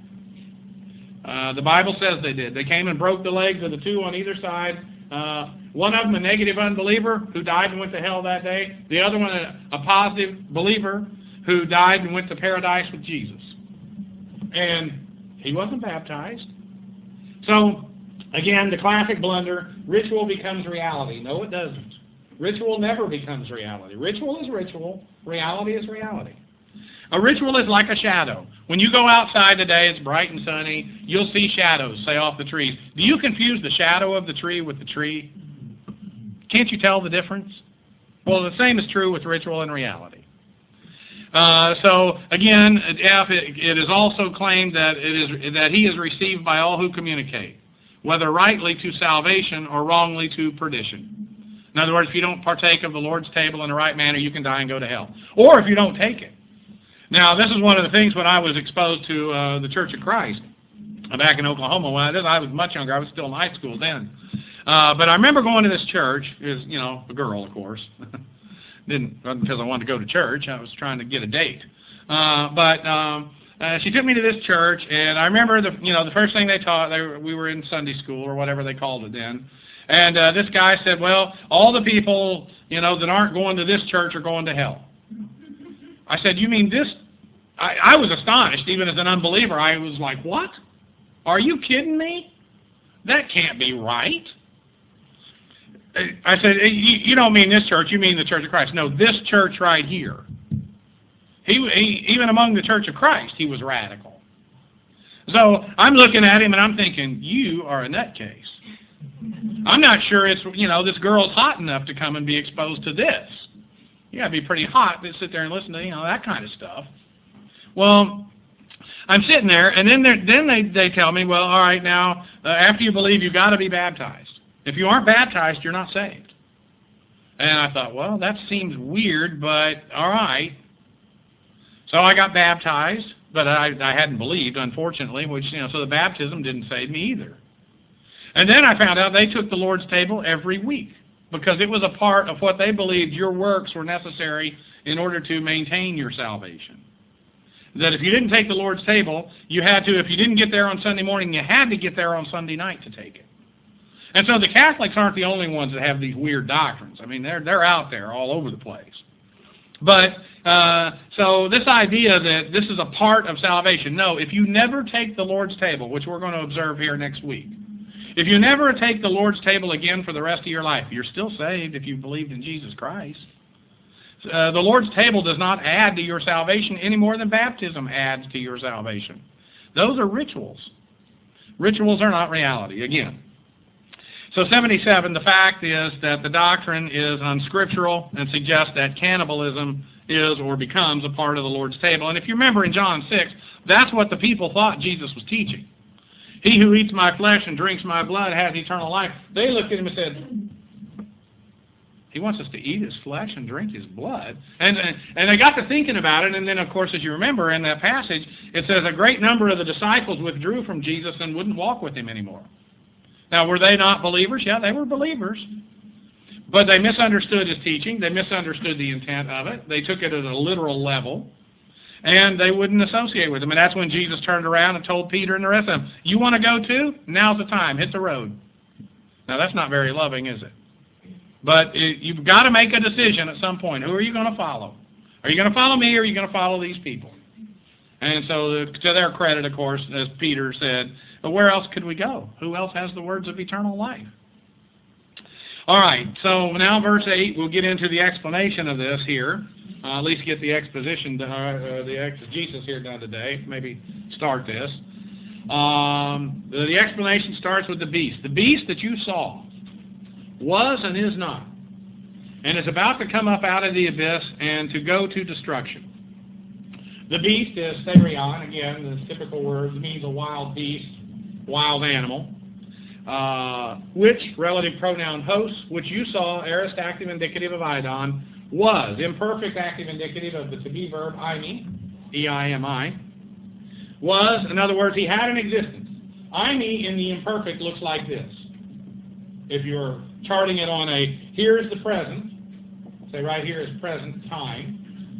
The Bible says they did. They came and broke the legs of the two on either side. One of them a negative unbeliever who died and went to hell that day. The other one a positive believer who died and went to paradise with Jesus. And he wasn't baptized. So, again, the classic blunder, ritual becomes reality. No, it doesn't. Ritual never becomes reality. Ritual is ritual. Reality is reality. A ritual is like a shadow. When you go outside today, it's bright and sunny, you'll see shadows, say, off the trees. Do you confuse the shadow of the tree with the tree? Can't you tell the difference? Well, the same is true with ritual and reality. So, again, F, it is also claimed that he is received by all who communicate, whether rightly to salvation or wrongly to perdition. In other words, if you don't partake of the Lord's table in the right manner, you can die and go to hell. Or if you don't take it. Now, this is one of the things when I was exposed to the Church of Christ back in Oklahoma. When I was much younger. I was still in high school then. But I remember going to this church. It was, a girl, of course. Wasn't because I wanted to go to church. I was trying to get a date. But she took me to this church, and I remember the first thing they taught. We were in Sunday school or whatever they called it then. And this guy said, well, all the people, that aren't going to this church are going to hell. I said, you mean this? I was astonished, even as an unbeliever. I was like, what? Are you kidding me? That can't be right. I said, you don't mean this church, you mean the Church of Christ. No, this church right here. He even among the Church of Christ, he was radical. So I'm looking at him and I'm thinking, you are a nutcase. I'm not sure it's, this girl's hot enough to come and be exposed to this. You got to be pretty hot to sit there and listen to, that kind of stuff. Well, I'm sitting there, and then they tell me, well, all right, now, after you believe, you've got to be baptized. If you aren't baptized, you're not saved. And I thought, well, that seems weird, but all right. So I got baptized, but I hadn't believed, unfortunately, which, so the baptism didn't save me either. And then I found out they took the Lord's table every week because it was a part of what they believed your works were necessary in order to maintain your salvation. That if you didn't take the Lord's table, you had to, if you didn't get there on Sunday morning, you had to get there on Sunday night to take it. And so the Catholics aren't the only ones that have these weird doctrines. I mean, they're out there all over the place. But So this idea that this is a part of salvation. No, if you never take the Lord's table, which we're going to observe here next week, if you never take the Lord's table again for the rest of your life, you're still saved if you believed in Jesus Christ. The Lord's table does not add to your salvation any more than baptism adds to your salvation. Those are rituals. Rituals are not reality, again. So 77, the fact is that the doctrine is unscriptural and suggests that cannibalism is or becomes a part of the Lord's table. And if you remember in John 6, that's what the people thought Jesus was teaching. He who eats my flesh and drinks my blood has eternal life. They looked at him and said, he wants us to eat his flesh and drink his blood. And they got to thinking about it, and then, of course, as you remember in that passage, it says a great number of the disciples withdrew from Jesus and wouldn't walk with him anymore. Now, were they not believers? Yeah, they were believers. But they misunderstood his teaching. They misunderstood the intent of it. They took it at a literal level. And they wouldn't associate with him. And that's when Jesus turned around and told Peter and the rest of them, you want to go too? Now's the time. Hit the road. Now, that's not very loving, is it? But you've got to make a decision at some point. Who are you going to follow? Are you going to follow me, or are you going to follow these people? And so, to their credit, of course, as Peter said, but where else could we go? Who else has the words of eternal life? All right, so now verse 8, we'll get into the explanation of this here. At least get the exposition, the exegesis here done today. Maybe start this. The explanation starts with the beast. The beast that you saw was and is not, and is about to come up out of the abyss and to go to destruction. The beast is therion, again, the typical word, means a wild beast, wild animal, which, relative pronoun host, which you saw, aorist active indicative of eidon, was, imperfect active indicative of the to be verb eimi, E-I-M-I, was, in other words, he had an existence. Eimi in the imperfect looks like this. If you're charting it on a, here's the present, say right here is present time,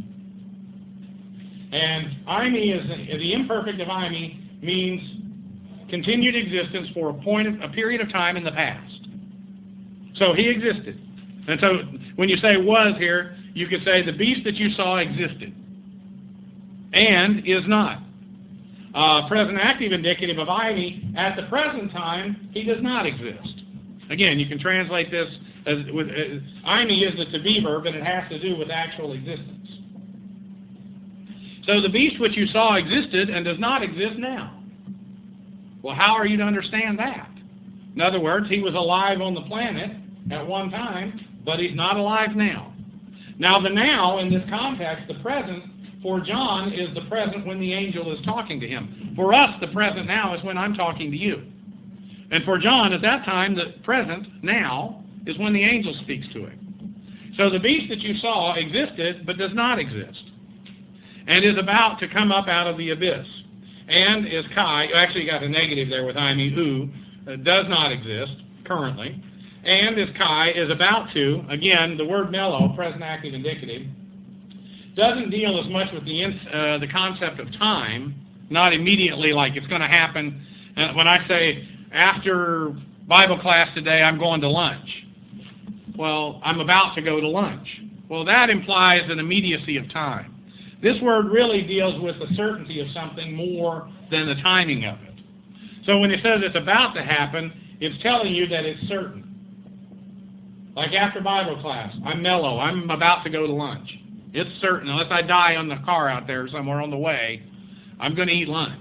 and eimi is, the imperfect of eimi means continued existence for a period of time in the past. So he existed. And so when you say was here, you could say the beast that you saw existed and is not. Present active indicative of eimi, at the present time, he does not exist. Again, you can translate this as with eimi is the to be verb, and it has to do with actual existence. So the beast which you saw existed and does not exist now. Well, how are you to understand that? In other words, he was alive on the planet at one time, but he's not alive now. Now, the now, in this context, the present, for John, is the present when the angel is talking to him. For us, the present now is when I'm talking to you. And for John, at that time, the present now is when the angel speaks to him. So the beast that you saw existed, but does not exist, and is about to come up out of the abyss. And is Kai, actually got a negative there with eimi, who does not exist currently. And is Kai, is about to, again, the word mello, present active indicative, doesn't deal as much with the concept of time, not immediately like it's going to happen. When I say, after Bible class today, I'm going to lunch. Well, I'm about to go to lunch. Well, that implies an immediacy of time. This word really deals with the certainty of something more than the timing of it. So when it says it's about to happen, it's telling you that it's certain. Like after Bible class, I'm mellow. I'm about to go to lunch. It's certain. Unless I die on the car out there somewhere on the way, I'm going to eat lunch.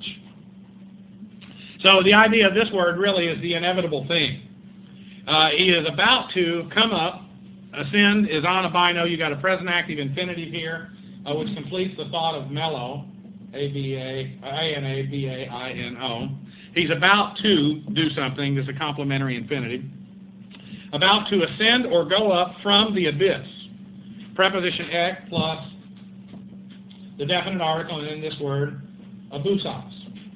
So the idea of this word really is the inevitable thing. He is about to come up. Ascend is on a bino. You got a present active infinitive here, which completes the thought of mellow, A-N-A-B-A-I-N-O. He's about to do something. There's a complementary infinitive. About to ascend or go up from the abyss. Preposition ek plus the definite article, and in this word, abusos.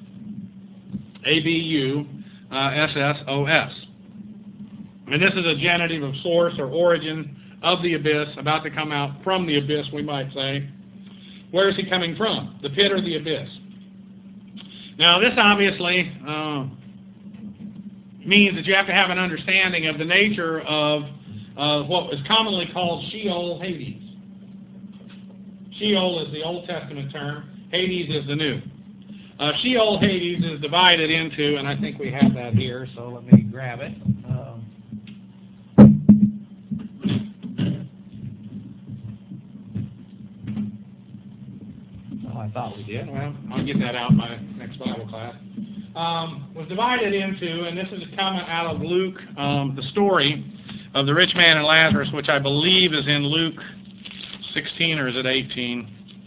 A-B-U-S-S-O-S. And this is a genitive of source or origin of the abyss, about to come out from the abyss, we might say. Where is he coming from? The pit or the abyss? Now, this obviously means that you have to have an understanding of the nature of what is commonly called Sheol Hades. Sheol is the Old Testament term. Hades is the New. Sheol, Hades is divided into, and I think we have that here, so let me grab it. I thought we did. Well, I'll get that out by next Bible class. Was divided into, and this is coming out of Luke, the story of the rich man and Lazarus, which I believe is in Luke 16, or is it 18?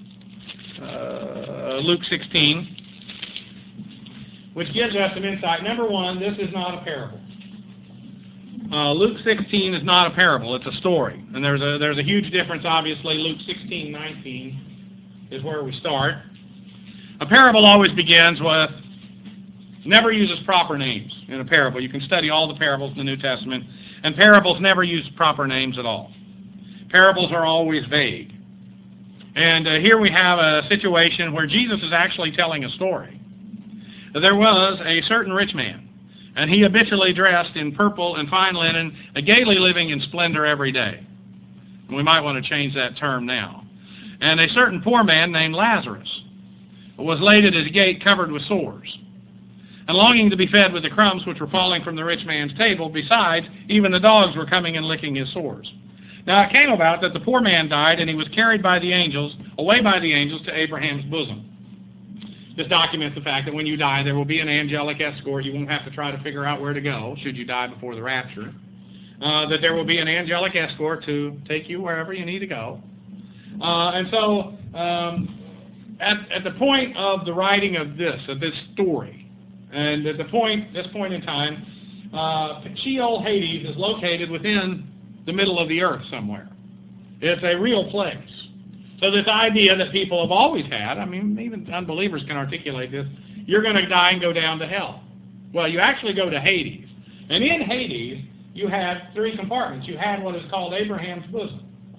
Luke 16, which gives us some insight. Number one, this is not a parable. Luke 16 is not a parable; it's a story, and there's a huge difference. Obviously, Luke 16:19 is where we start. A parable always begins with, never uses proper names in a parable. You can study all the parables in the New Testament, and parables never use proper names at all. Parables are always vague. And here we have a situation where Jesus is actually telling a story. There was a certain rich man, and he habitually dressed in purple and fine linen, gaily living in splendor every day. And we might want to change that term now. And a certain poor man named Lazarus was laid at his gate covered with sores, and longing to be fed with the crumbs which were falling from the rich man's table. Besides, even the dogs were coming and licking his sores. Now it came about that the poor man died, and he was carried by the angels, away by the angels, to Abraham's bosom. This documents the fact that when you die, there will be an angelic escort. You won't have to try to figure out where to go, should you die before the rapture. That there will be an angelic escort to take you wherever you need to go. And so, at the point of the writing of this story, and at this point in time, Sheol, Hades, is located within the middle of the earth somewhere. It's a real place. So this idea that people have always had, I mean, even unbelievers can articulate this, you're going to die and go down to hell. Well, you actually go to Hades. And in Hades, you had three compartments. You had what is called Abraham's bosom.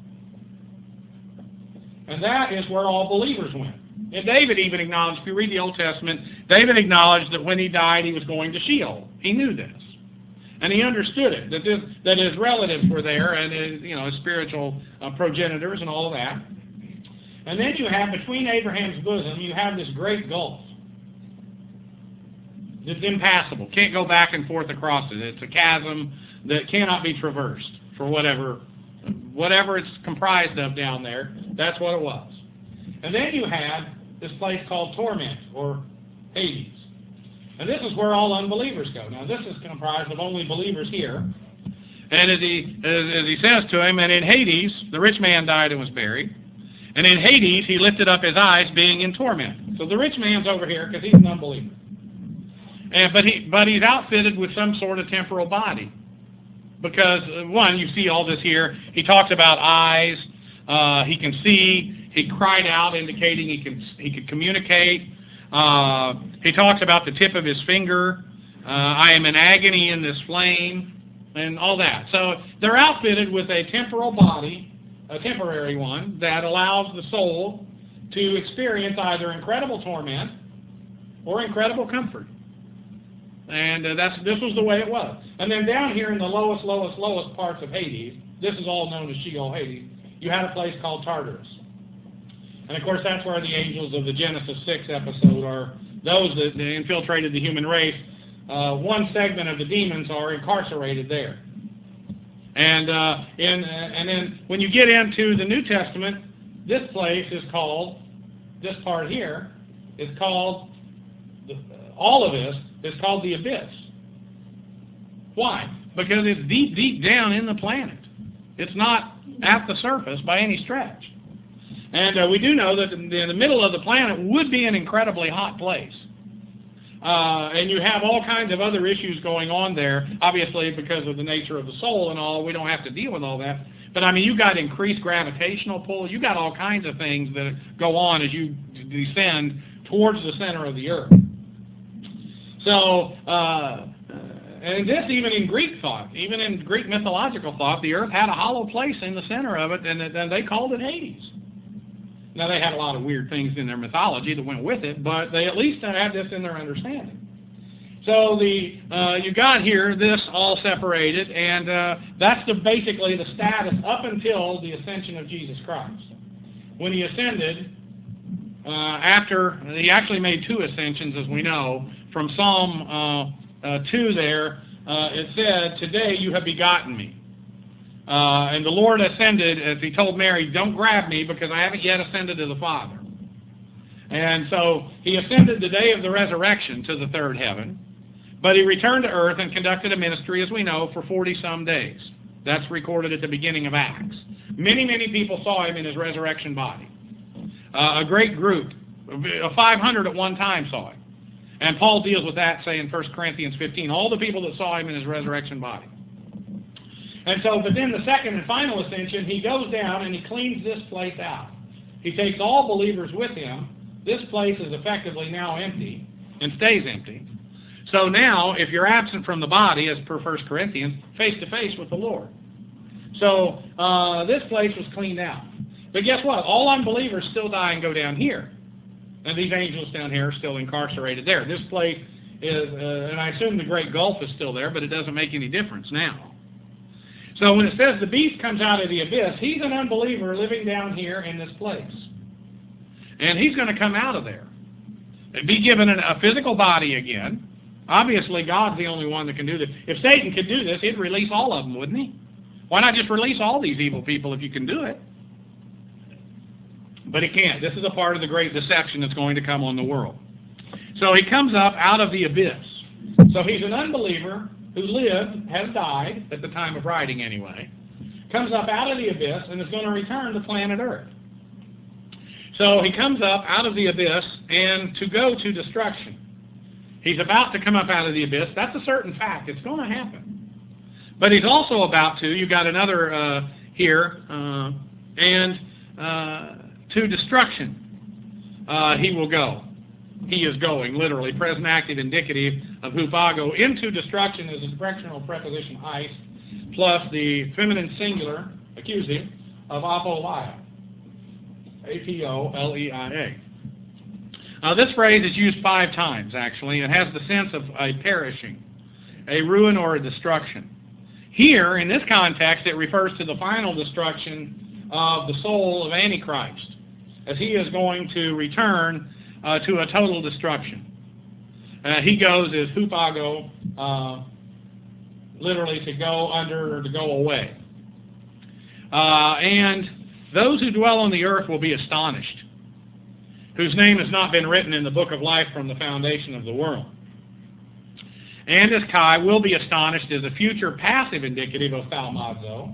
And that is where all believers went. And David even acknowledged, if you read the Old Testament, David acknowledged that when he died, he was going to Sheol. He knew this. And he understood it, that his relatives were there, and his spiritual progenitors and all of that. And then you have, between Abraham's bosom, you have this great gulf. It's impassable. Can't go back and forth across it. It's a chasm that cannot be traversed for whatever it's comprised of down there. That's what it was. And then you have this place called torment, or Hades. And this is where all unbelievers go. Now, this is comprised of only believers here. And as he says to him, and in Hades, the rich man died and was buried. And in Hades, he lifted up his eyes, being in torment. So the rich man's over here because he's an unbeliever. But he's outfitted with some sort of temporal body. Because, one, you see all this here. He talks about eyes. He can see. He cried out, indicating he could communicate. He talks about the tip of his finger. I am in agony in this flame, and all that. So they're outfitted with a temporal body, a temporary one, that allows the soul to experience either incredible torment or incredible comfort. And this was the way it was. And then down here in the lowest parts of Hades, this is all known as Sheol, Hades, you had a place called Tartarus. And of course that's where the angels of the Genesis 6 episode are, those that infiltrated the human race. One segment of the demons are incarcerated there. And then when you get into the New Testament, this place is called, this part here, is called, all of this is called the abyss. Why? Because it's deep, deep down in the planet. It's not at the surface by any stretch. And we do know that in the middle of the planet would be an incredibly hot place. And you have all kinds of other issues going on there, obviously because of the nature of the soul and all. We don't have to deal with all that. But I mean, you got increased gravitational pull. You got all kinds of things that go on as you descend towards the center of the earth. So, and this even in Greek thought, even in Greek mythological thought, the earth had a hollow place in the center of it, and they called it Hades. Now, they had a lot of weird things in their mythology that went with it, but they at least had this in their understanding. So you got here this all separated, and that's basically the status up until the ascension of Jesus Christ. when he ascended, after he actually made 2 ascensions, as we know, from Psalm 2 there, it said, "Today you have begotten me." And the Lord ascended, as he told Mary, "Don't grab me because I haven't yet ascended to the Father." And so he ascended the day of the resurrection to the 3rd heaven, but he returned to earth and conducted a ministry, as we know, for 40-some days. That's recorded at the beginning of Acts. Many, many people saw him in his resurrection body. A great group, 500 at one time saw him. And Paul deals with that, say, in 1 Corinthians 15, all the people that saw him in his resurrection body. And so, but then the second and final ascension, he goes down and he cleans this place out. He takes all believers with him. This place is effectively now empty and stays empty. So now, if you're absent from the body, as per 1 Corinthians, face to face with the Lord. So this place was cleaned out. But guess what? All unbelievers still die and go down here. And these angels down here are still incarcerated there. This place is, and I assume the Great Gulf is still there, but it doesn't make any difference now. So when it says the beast comes out of the abyss, he's an unbeliever living down here in this place. And he's going to come out of there. Be given a physical body again. Obviously, God's the only one that can do this. If Satan could do this, he'd release all of them, wouldn't he? Why not just release all these evil people if you can do it? But he can't. This is a part of the great deception that's going to come on the world. So he comes up out of the abyss. So he's an unbeliever who lived, has died, at the time of writing anyway, comes up out of the abyss and is going to return to planet Earth. So he comes up out of the abyss and to go to destruction. He's about to come up out of the abyss. That's a certain fact. It's going to happen. But he's also about to, you've got another here, to destruction he will go. He is going, literally, present active indicative of hupago. Into destruction is a directional preposition, eis, plus the feminine singular, accusative, of apoleia. A-P-O-L-E-I-A. This phrase is used 5 times, actually. It has the sense of a perishing, a ruin or a destruction. Here, in this context, it refers to the final destruction of the soul of Antichrist, as he is going to return to a total destruction. He goes as hupago, literally to go under or to go away. And those who dwell on the earth will be astonished, whose name has not been written in the book of life from the foundation of the world. And as Kai will be astonished is a future passive indicative of thaumazo,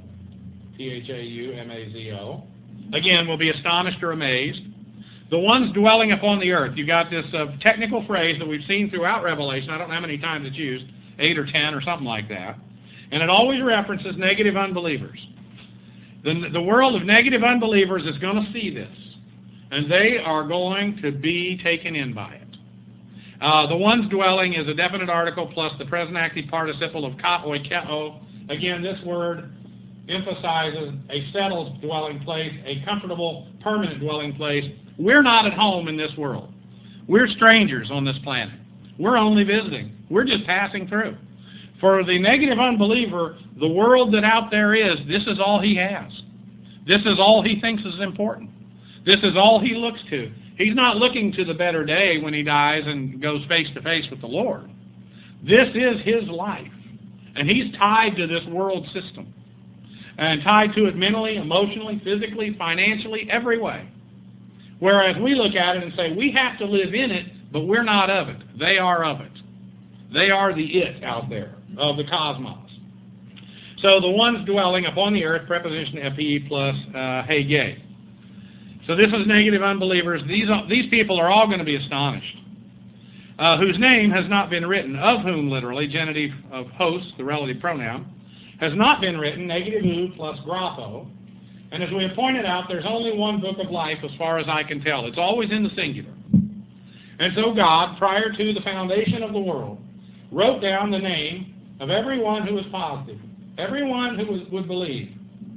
T-H-A-U-M-A-Z-O. Again, will be astonished or amazed. The ones dwelling upon the earth. You've got this technical phrase that we've seen throughout Revelation. I don't know how many times it's used, 8 or 10 or something like that. And it always references negative unbelievers. The world of negative unbelievers is going to see this. And they are going to be taken in by it. The ones dwelling is a definite article plus the present active participle of ka-oikeo. Again, this word emphasizes a settled dwelling place, a comfortable, permanent dwelling place. We're not at home in this world. We're strangers on this planet. We're only visiting. We're just passing through. For the negative unbeliever, the world that out there is, this is all he has. This is all he thinks is important. This is all he looks to. He's not looking to the better day when he dies and goes face to face with the Lord. This is his life. And he's tied to this world system. And tied to it mentally, emotionally, physically, financially, every way. Whereas we look at it and say, we have to live in it, but we're not of it. They are of it. They are the it out there, of the cosmos. So the ones dwelling upon the earth, preposition epi plus hege. So this is negative unbelievers. These people are all going to be astonished. Whose name has not been written, of whom, literally, genitive of host, the relative pronoun, has not been written, negative u plus grapho. And as we have pointed out, there's only one book of life as far as I can tell. It's always in the singular. And so God, prior to the foundation of the world, wrote down the name of everyone who was positive, everyone who would believe.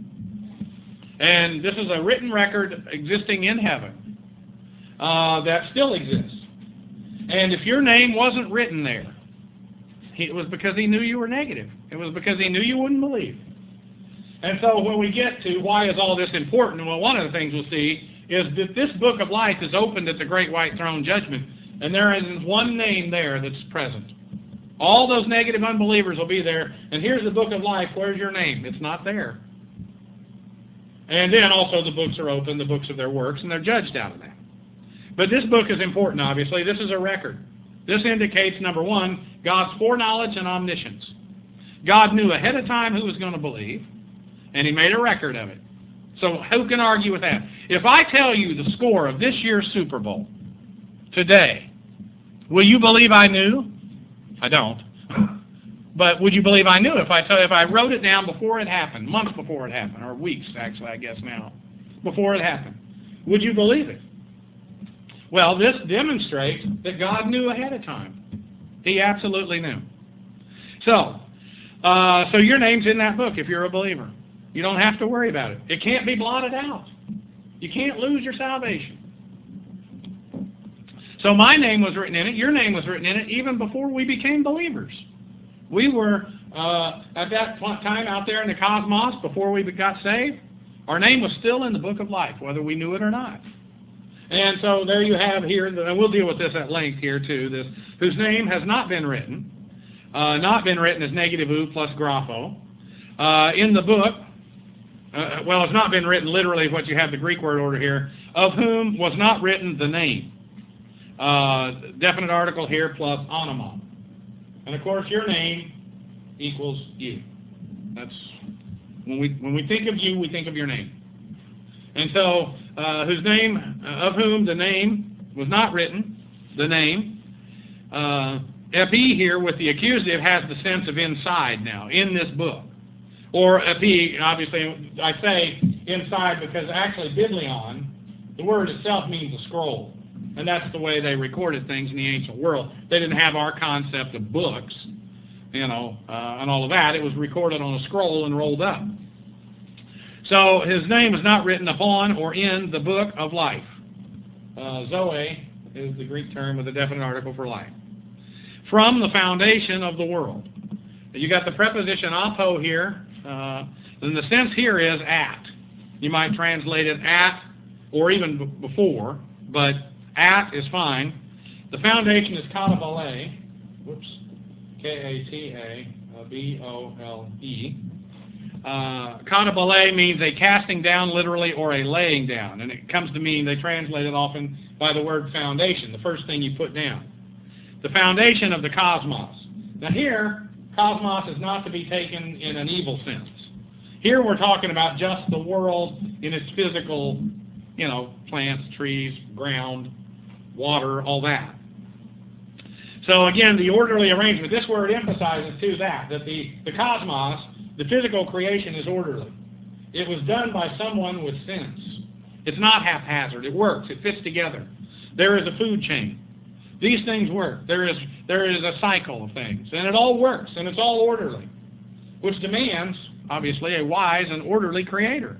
And this is a written record existing in heaven that still exists. And if your name wasn't written there, it was because he knew you were negative. It was because he knew you wouldn't believe. And so when we get to why is all this important, well, one of the things we'll see is that this book of life is opened at the great white throne judgment, and there is one name there that's present. All those negative unbelievers will be there, and here's the book of life. Where's your name? It's not there. And then also the books are open, the books of their works, and they're judged out of that. But this book is important, obviously. This is a record. This indicates, number one, God's foreknowledge and omniscience. God knew ahead of time who was going to believe, and He made a record of it. So who can argue with that? If I tell you the score of this year's Super Bowl today, will you believe I knew? I don't. But would you believe I knew if I wrote it down before it happened, months before it happened, or weeks, actually, I guess now, before it happened? Would you believe it? Well, this demonstrates that God knew ahead of time. He absolutely knew. So your name's in that book if you're a believer. You don't have to worry about it. It can't be blotted out. You can't lose your salvation. So my name was written in it. Your name was written in it even before we became believers. We were, at that time out there in the cosmos, before we got saved, our name was still in the book of life, whether we knew it or not. And so there you have here, and we'll deal with this at length here too, this, whose name has not been written as negative ou plus grapho. In the book, well, it's not been written literally what you have the Greek word order here, of whom was not written the name. Definite article here plus onoma. And of course your name equals you. That's when we think of you, we think of your name. And so whose name, of whom the name was not written, the name. Epi here with the accusative has the sense of inside now, in this book. Or epi, obviously, I say inside because actually biblion, the word itself means a scroll. And that's the way they recorded things in the ancient world. They didn't have our concept of books, and all of that. It was recorded on a scroll and rolled up. So his name is not written upon or in the book of life. Zoe is the Greek term with a definite article for life. From the foundation of the world. You got the preposition apo here. And the sense here is at. You might translate it at or even before, but at is fine. The foundation is katabole. Whoops. K-A-T-A-B-O-L-E. Katabole means a casting down literally or a laying down. And it comes to mean, they translate it often by the word foundation, the first thing you put down. The foundation of the cosmos. Now here, cosmos is not to be taken in an evil sense. Here we're talking about just the world in its physical, plants, trees, ground, water, all that. So again, the orderly arrangement, this word emphasizes too that the cosmos, the physical creation is orderly. It was done by someone with sense. It's not haphazard. It works. It fits together. There is a food chain. These things work. There is a cycle of things. And it all works, and it's all orderly, which demands, obviously, a wise and orderly creator.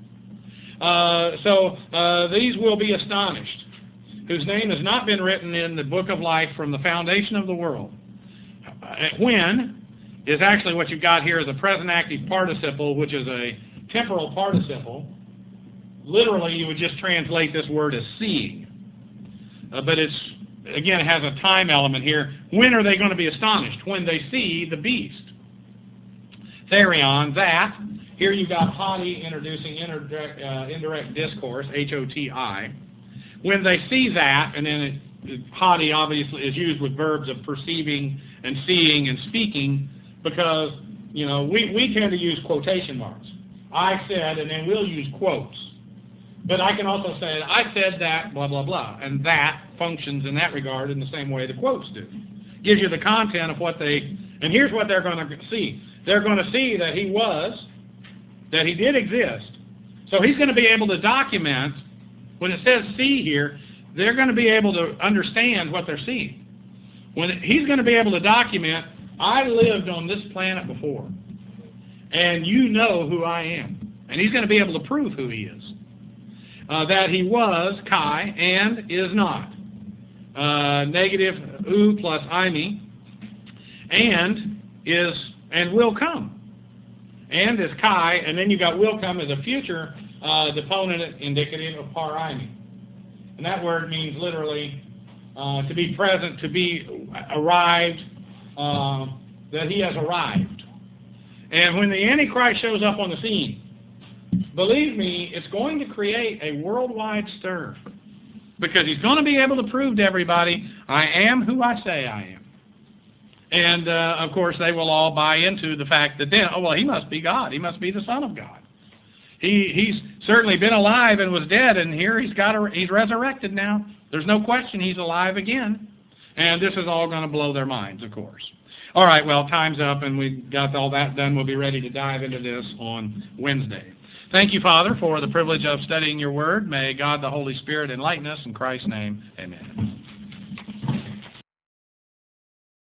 So these will be astonished, whose name has not been written in the book of life from the foundation of the world. When is actually what you've got here is a present active participle, which is a temporal participle. Literally, you would just translate this word as seeing. But it's, again, it has a time element here. When are they going to be astonished? When they see the beast. Therion, that. Here you've got hoti introducing indirect discourse, H-O-T-I. When they see that, and then hoti obviously is used with verbs of perceiving and seeing and speaking, because, we tend to use quotation marks. I said, and then we'll use quotes. But I can also say, I said that, blah, blah, blah. And that functions in that regard in the same way the quotes do. Gives you the content of what they, and here's what they're going to see. They're going to see that he did exist. So he's going to be able to document, when it says see here, they're going to be able to understand what they're seeing. He's going to be able to document, I lived on this planet before, and you know who I am. And he's going to be able to prove who he is. That he was, Kai, and is not. Negative ou plus imi, and is, and will come. And is Kai, and then you got will come as a future deponent indicative of paraimi. And that word means literally to be present, to be arrived, that he has arrived. And when the Antichrist shows up on the scene, believe me, it's going to create a worldwide stir. Because he's going to be able to prove to everybody, I am who I say I am. And, of course, they will all buy into the fact that then, oh, well, he must be God. He must be the Son of God. He's certainly been alive and was dead, and here he's resurrected now. There's no question he's alive again. And this is all going to blow their minds, of course. All right, well, time's up, and we got all that done. We'll be ready to dive into this on Wednesday. Thank you, Father, for the privilege of studying your word. May God the Holy Spirit enlighten us. In Christ's name, amen.